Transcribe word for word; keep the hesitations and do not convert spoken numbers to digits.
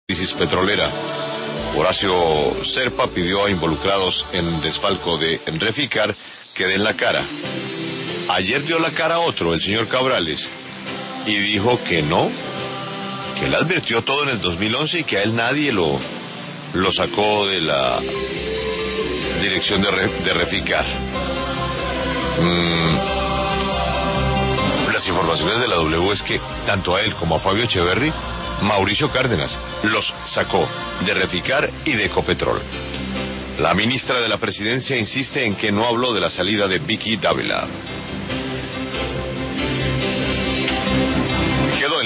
crisis petrolera. Horacio Serpa pidió a involucrados en desfalco de Reficar que den la cara. Ayer dio la cara a otro, el señor Cabrales, y dijo que no, que él advirtió todo en el dos mil once y que a él nadie lo, lo sacó de la dirección de, Re, de Reficar. Mm, las informaciones de la W es que tanto a él como a Fabio Echeverry, Mauricio Cárdenas los sacó de Reficar y de Ecopetrol. La ministra de la Presidencia insiste en que no habló de la salida de Vicky Dávila.